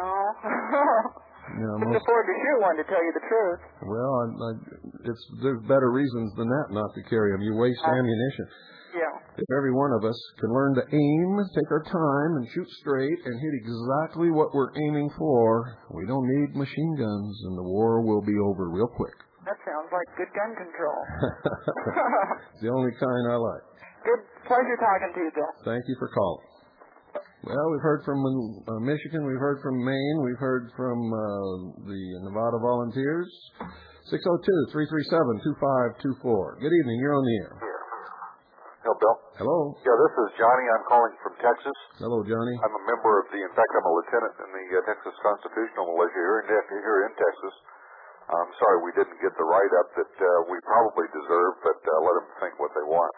No, Couldn't most, afford to shoot one, to tell you the truth. well, I, I, it's there's better reasons than that not to carry them. You waste Uh, ammunition. Yeah. If every one of us can learn to aim, take our time, and shoot straight, and hit exactly what we're aiming for, we don't need machine guns, and the war will be over real quick. That sounds like good gun control. It's the only kind I like. Good pleasure talking to you, Bill. Thank you for calling. Well, we've heard from uh, Michigan, we've heard from Maine, we've heard from uh, the Nevada Volunteers. six oh two, three three seven, two five two four. Good evening, you're on the air. Hello, Bill. Hello. Yeah, this is Johnny. I'm calling from Texas. Hello, Johnny. I'm a member of the, in fact, I'm a lieutenant in the uh, Texas Constitutional Militia here in, here in Texas. I'm sorry we didn't get the write-up that uh, we probably deserve, but uh, let them think what they want.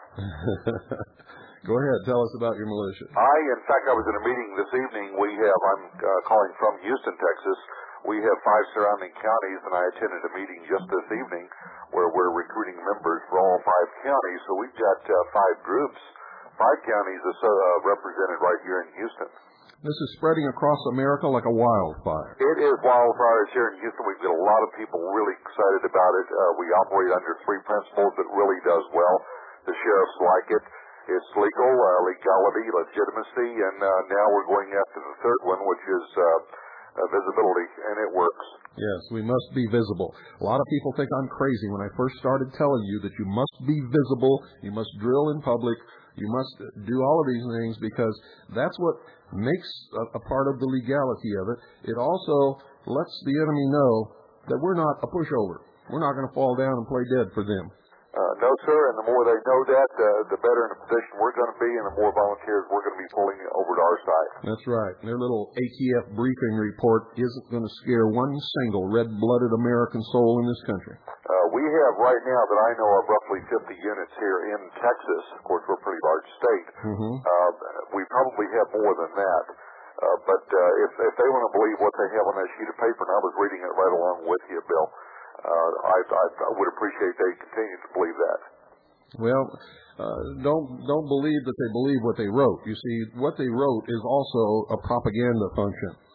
Go ahead. Tell us about your militia. I, in fact, I was in a meeting this evening. We have, I'm uh, calling from Houston, Texas. We have five surrounding counties, and I attended a meeting just this evening where we're recruiting members for all five counties. So we've got uh, five groups, five counties uh, represented right here in Houston. This is spreading across America like a wildfire. It is wildfires here in Houston. We've got a lot of people really excited about it. Uh, we operate under three principles that really does well. The sheriffs like it. It's legal, uh, legality, legitimacy, and uh, now we're going after the third one, which is uh, uh, visibility, and it works. Yes, we must be visible. A lot of people think I'm crazy when I first started telling you that you must be visible, you must drill in public, you must do all of these things, because that's what makes a, a part of the legality of it. It also lets the enemy know that we're not a pushover. We're not going to fall down and play dead for them. Uh, no, sir, and the more they know that, uh, the better in a position we're going to be, and the more volunteers we're going to be pulling over to our side. That's right. Their little A T F briefing report isn't going to scare one single red-blooded American soul in this country. Uh, we have right now that I know of roughly fifty units here in Texas. Of course, we're a pretty large state. Mm-hmm. Uh, we probably have more than that. Uh, but uh, if, if they want to believe what they have on that sheet of paper, and I was reading it right along with you, Bill, Uh, I, I, I would appreciate they continue to believe that. Well, uh, don't don't believe that they believe what they wrote. You see, what they wrote is also a propaganda function.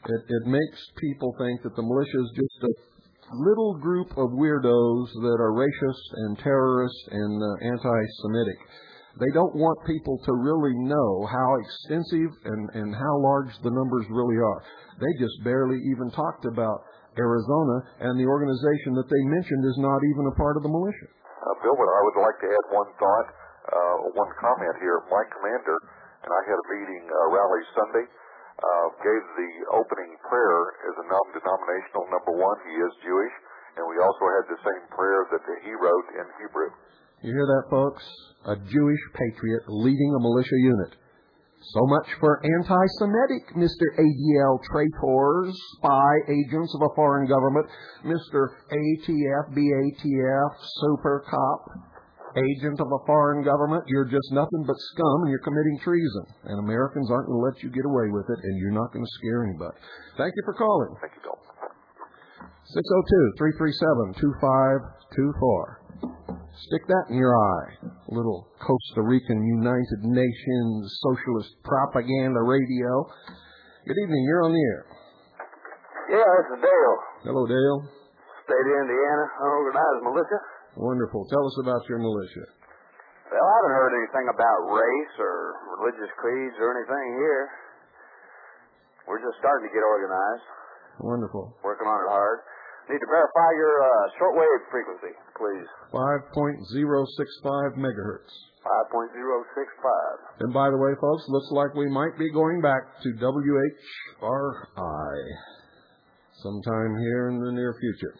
It, it makes people think that the militia is just a little group of weirdos that are racist and terrorist and uh, anti-Semitic. They don't want people to really know how extensive and, and how large the numbers really are. They just barely even talked about Arizona, and the organization that they mentioned is not even a part of the militia. Uh, Bill, I would like to add one thought, uh, one comment here. My commander and I had a meeting, uh, rally Sunday, uh, gave the opening prayer as a non-denominational. Number one, he is Jewish, and we also had the same prayer that he wrote in Hebrew. You hear that, folks? A Jewish patriot leading a militia unit. So much for anti-Semitic, Mister A D L traitors, spy agents of a foreign government, Mister A T F, B A T F, super cop, agent of a foreign government. You're just nothing but scum, and you're committing treason. And Americans aren't going to let you get away with it, and you're not going to scare anybody. Thank you for calling. Thank you, Bill. six oh two, three three seven, two five two four. Stick that in your eye. Little Costa Rican United Nations Socialist Propaganda Radio. Good evening. You're on the air. Yeah, this is Dale. Hello, Dale. State of Indiana, unorganized militia. Wonderful. Tell us about your militia. Well, I haven't heard anything about race or religious creeds or anything here. We're just starting to get organized. Wonderful. Working on it hard. Need to verify your uh, shortwave frequency, please. five point oh six five megahertz. five point oh six five. And by the way, folks, looks like we might be going back to W H R I sometime here in the near future.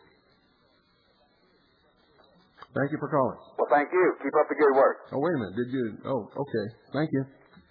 Thank you for calling. Well, thank you. Keep up the good work. Oh, wait a minute. Did you? Oh, okay. Thank you.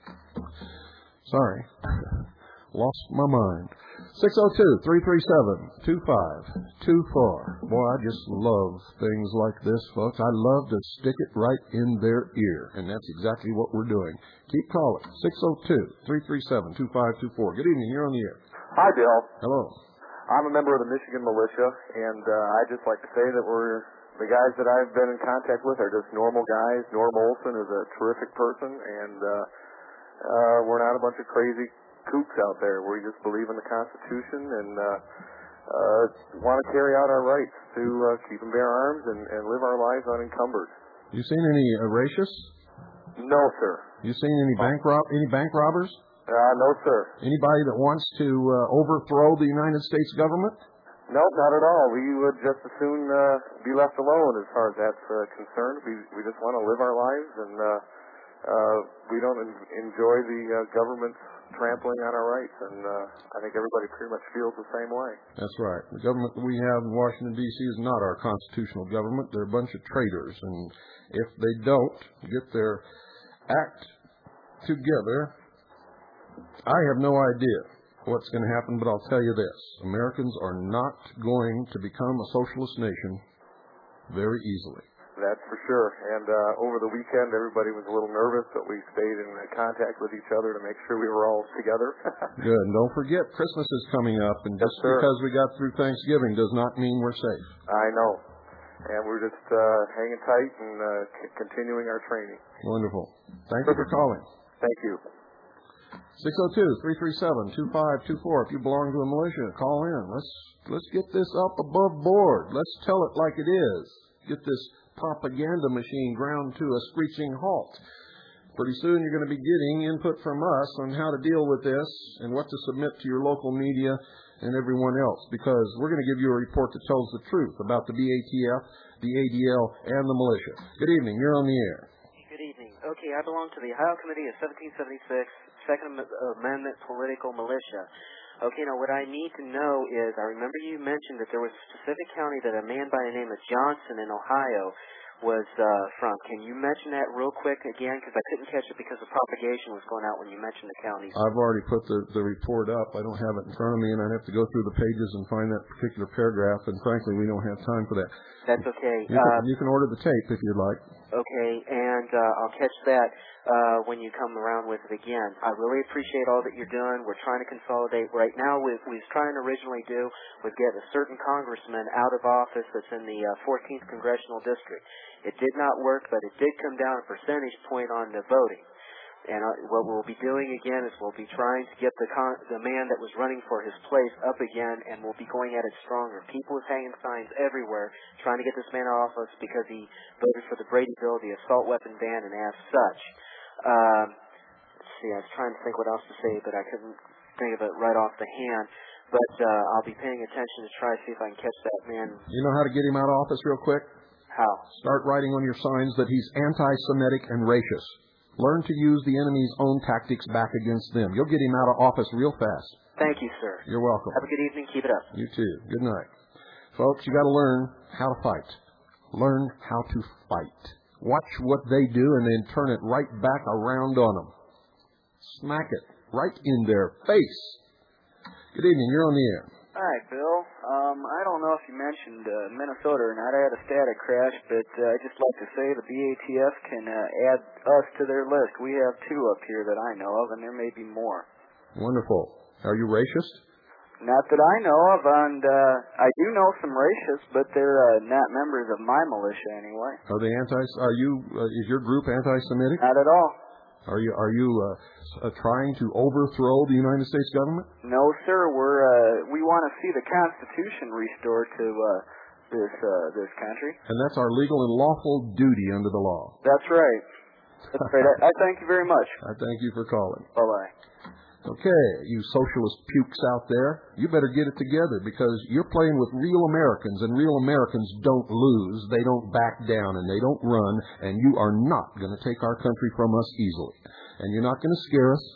Sorry. Lost my mind. six oh two, three three seven, two five two four. Boy, I just love things like this, folks. I love to stick it right in their ear, and that's exactly what we're doing. Keep calling. six oh two, three three seven, two five two four. Good evening. You're on the air. Hi, Bill. Hello. I'm a member of the Michigan Militia, and uh, I'd just like to say that we're the guys that I've been in contact with are just normal guys. Norm Olson is a terrific person, and uh, uh, we're not a bunch of crazy kooks out there. We just believe in the Constitution and uh, uh, want to carry out our rights to uh, keep and bear arms and, and live our lives unencumbered. You seen any uh, racists? No, sir. You seen any bank rob any bank robbers? Uh, no, sir. Anybody that wants to uh, overthrow the United States government? Nope, not at all. We would just as soon uh, be left alone as far as that's uh, concerned. We we just want to live our lives, and uh, uh, we don't en- enjoy the uh, government's trampling on our rights, and uh, I think everybody pretty much feels the same way. That's right. The government that we have in Washington, D C is not our constitutional government. They're a bunch of traitors, and if they don't get their act together, I have no idea what's going to happen, but I'll tell you this. Americans are not going to become a socialist nation very easily. That's for sure. And uh, over the weekend, everybody was a little nervous, but we stayed in contact with each other to make sure we were all together. Good. And don't forget, Christmas is coming up, and just yes, because we got through Thanksgiving does not mean we're safe. I know. And we're just uh, hanging tight and uh, c- continuing our training. Wonderful. Thank you for calling. Thank you. six oh two, three three seven, two five two four. If you belong to a militia, call in. Let's let's get this up above board. Let's tell it like it is. Get this propaganda machine ground to a screeching halt. Pretty soon you're going to be getting input from us on how to deal with this and what to submit to your local media and everyone else, because we're going to give you a report that tells the truth about the B A T F, the A D L, and the militia. Good evening. You're on the air. Good evening. Okay, I belong to the Ohio Committee of seventeen seventy-six, Second Amendment Political Militia. Okay, now what I need to know is, I remember you mentioned that there was a specific county that a man by the name of Johnson in Ohio was uh, from. Can you mention that real quick again? Because I couldn't catch it because the propagation was going out when you mentioned the counties. I've already put the, the report up. I don't have it in front of me, and I'd have to go through the pages and find that particular paragraph, and frankly, we don't have time for that. That's okay. You can, uh, you can order the tape if you'd like. Okay, and uh, I'll catch that uh, when you come around with it again. I really appreciate all that you're doing. We're trying to consolidate. Right now, what we was trying to originally do was get a certain congressman out of office that's in the uh, fourteenth Congressional District. It did not work, but it did come down a percentage point on the voting. And uh, what we'll be doing again is we'll be trying to get the con- the man that was running for his place up again, and we'll be going at it stronger. People is hanging signs everywhere trying to get this man off us because he voted for the Brady bill, the assault weapon ban, and as such. Um, let's see, I was trying to think what else to say, but I couldn't think of it right off the hand. But uh, I'll be paying attention to try to see if I can catch that man. You know how to get him out of office real quick? How? Start writing on your signs that he's anti-Semitic and racist. Learn to use the enemy's own tactics back against them. You'll get him out of office real fast. Thank you, sir. You're welcome. Have a good evening. Keep it up. You too. Good night. Folks, you got to learn how to fight. Learn how to fight. Watch what they do and then turn it right back around on them. Smack it right in their face. Good evening. You're on the air. Hi, Bill. Um, I don't know if you mentioned uh, Minnesota or not. I had a static crash, but uh, I'd just like to say the B A T F can uh, add us to their list. We have two up here that I know of, and there may be more. Wonderful. Are you racist? Not that I know of, and uh, I do know some racists, but they're uh, not members of my militia anyway. Are they anti? Are you? Uh, is your group anti-Semitic? Not at all. Are you? Are you uh, uh, trying to overthrow the United States government? No, sir. We're uh, we want to see the Constitution restored to uh, this uh, this country. And that's our legal and lawful duty under the law. That's right. That's right. I, I thank you very much. I thank you for calling. Bye bye. Okay, you socialist pukes out there, you better get it together because you're playing with real Americans, and real Americans don't lose, they don't back down, and they don't run, and you are not going to take our country from us easily. And you're not going to scare us,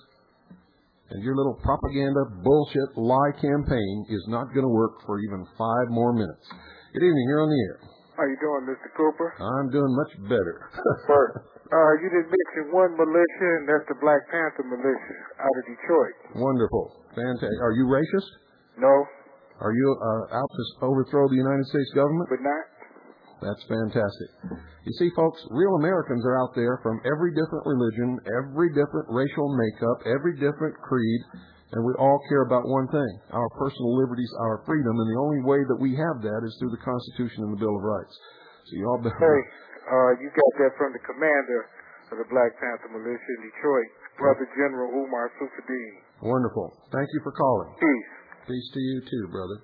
and your little propaganda, bullshit, lie campaign is not going to work for even five more minutes. Good evening, you're on the air. How you doing, Mister Cooper? I'm doing much better. First, uh, you did mention one militia, and that's the Black Panther militia out of Detroit. Wonderful. Fantastic. Are you racist? No. Are you uh, out to overthrow the United States government? But not. That's fantastic. You see, folks, real Americans are out there from every different religion, every different racial makeup, every different creed, and we all care about one thing, our personal liberties, our freedom, and the only way that we have that is through the Constitution and the Bill of Rights. So you all better... Hey, uh, you got that from the commander of the Black Panther militia in Detroit, Brother General Umar Sufadine. Wonderful. Thank you for calling. Peace. Peace to you too, brother.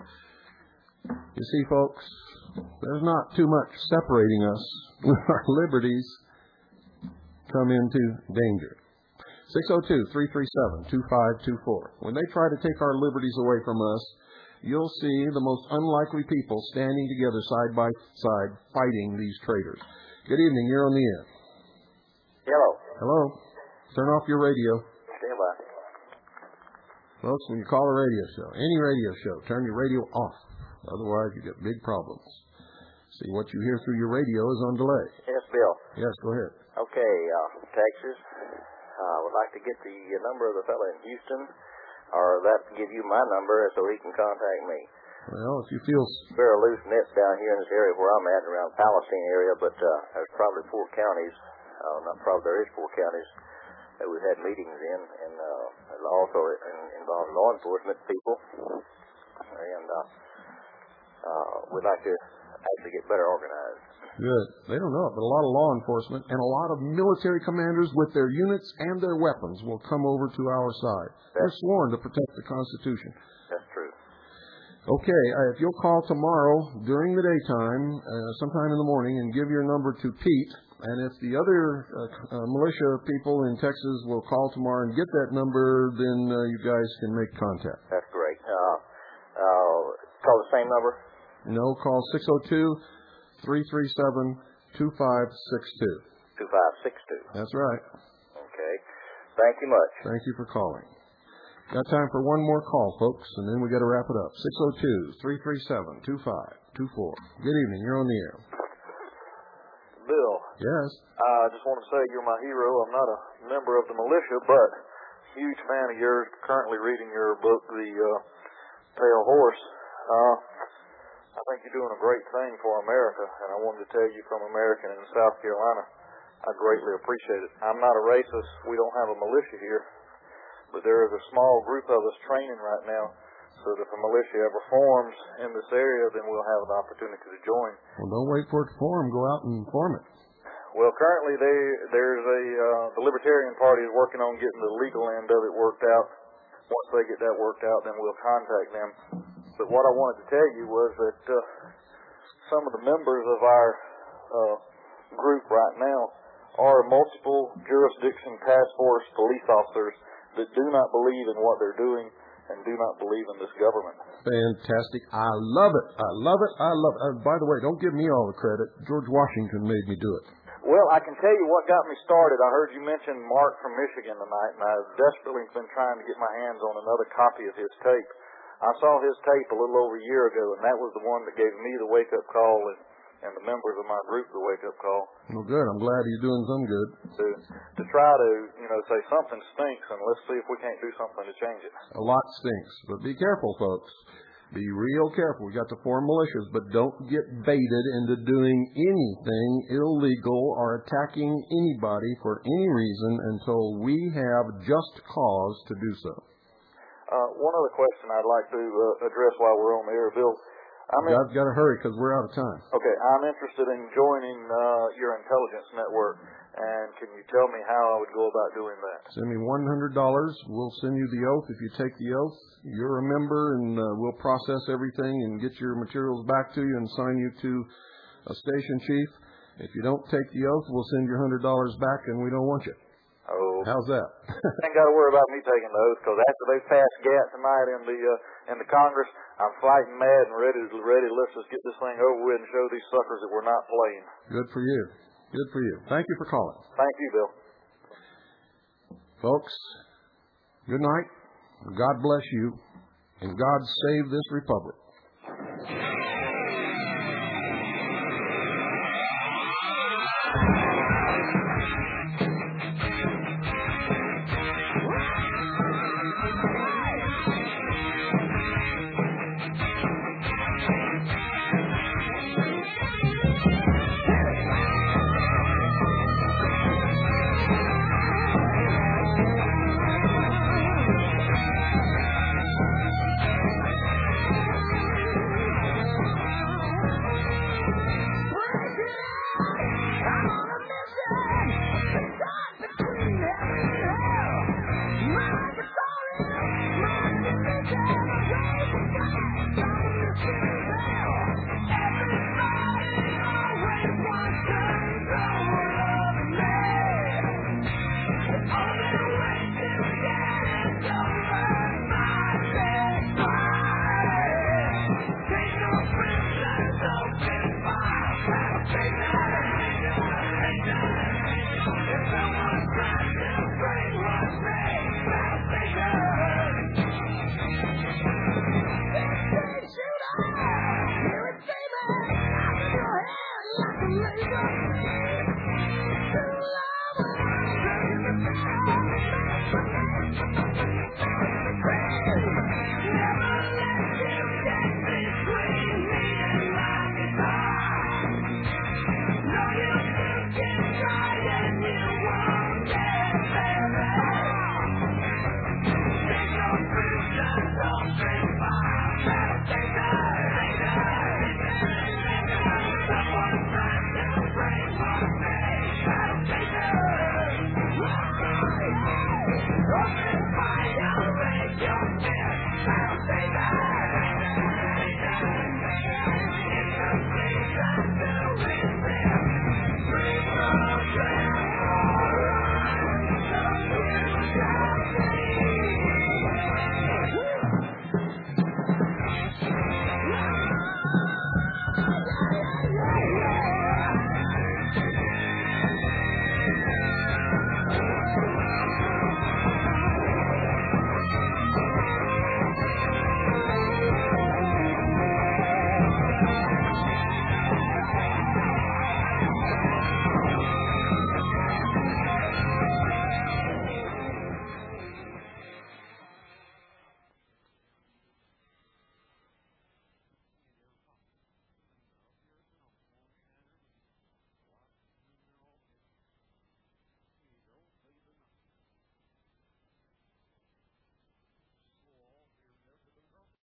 You see, folks, there's not too much separating us when our liberties come into danger. six oh two, three three seven, two five two four. When they try to take our liberties away from us, you'll see the most unlikely people standing together side by side fighting these traitors. Good evening. You're on the air. Hello. Hello. Turn off your radio. Stand by. Folks, when you call a radio show, any radio show, turn your radio off. Otherwise, you get big problems. See, what you hear through your radio is on delay. Yes, Bill. Yes, go ahead. Okay, uh, Texas. I uh, would like to get the uh, number of the fellow in Houston, or that give you my number so he can contact me. Well, if you feel... Very loose net down here in this area where I'm at, around Palestine area, but uh, there's probably four counties, uh, not probably, there is four counties that we've had meetings in, and uh, it also involves law enforcement people, and uh, uh, we'd like to actually get better organized. Good. They don't know it, but a lot of law enforcement and a lot of military commanders with their units and their weapons will come over to our side. That's, They're sworn to protect the Constitution. That's true. Okay, uh, if you'll call tomorrow during the daytime, uh, sometime in the morning, and give your number to Pete, and if the other uh, uh, militia people in Texas will call tomorrow and get that number, then uh, you guys can make contact. That's great. Uh, uh, call the same number? No, call six oh two, three three seven, two five six two. two five six two. That's right. Okay. Thank you much. Thank you for calling. Got time for one more call, folks, and then we got to wrap it up. six oh two, three three seven, two five two four. Good evening. You're on the air. Bill. Yes. I just want to say you're my hero. I'm not a member of the militia, but huge fan of yours. Currently reading your book, The uh, Pale Horse. Uh, I think you're doing a great thing for America, and I wanted to tell you from American in South Carolina, I greatly appreciate it. I'm not a racist. We don't have a militia here, but there is a small group of us training right now, so that if a militia ever forms in this area, then we'll have an opportunity to join. Well, don't wait for it to form. Go out and form it. Well, currently they, there's a uh, the Libertarian Party is working on getting the legal end of it worked out. Once they get that worked out, then we'll contact them. But what I wanted to tell you was that uh, some of the members of our uh, group right now are multiple jurisdiction task force police officers that do not believe in what they're doing and do not believe in this government. Fantastic. I love it. I love it. I love it. Uh, by the way, don't give me all the credit. George Washington made me do it. Well, I can tell you what got me started. I heard you mention Mark from Michigan tonight, and I've desperately been trying to get my hands on another copy of his tape. I saw his tape a little over a year ago, and that was the one that gave me the wake-up call and, and the members of my group the wake-up call. Well, good. I'm glad you're doing some good. To, to try to, you know, say something stinks, and let's see if we can't do something to change it. A lot stinks, but be careful, folks. Be real careful. We got to form militias, but don't get baited into doing anything illegal or attacking anybody for any reason until we have just cause to do so. Uh, one other question I'd like to uh, address while we're on the air, Bill. I'm I've got to hurry because we're out of time. Okay, I'm interested in joining uh, your intelligence network, and can you tell me how I would go about doing that? Send me one hundred dollars. We'll send you the oath. If you take the oath, you're a member, and uh, we'll process everything and get your materials back to you and assign you to a station chief. If you don't take the oath, we'll send your one hundred dollars back, and we don't want you. Oh. How's that? Ain't got to worry about me taking the oath, because after they passed G A T tonight in the uh, in the Congress, I'm fighting mad and ready to ready. Let's just get this thing over with and show these suckers that we're not playing. Good for you. Good for you. Thank you for calling. Thank you, Bill. Folks, good night. God bless you, and God save this republic.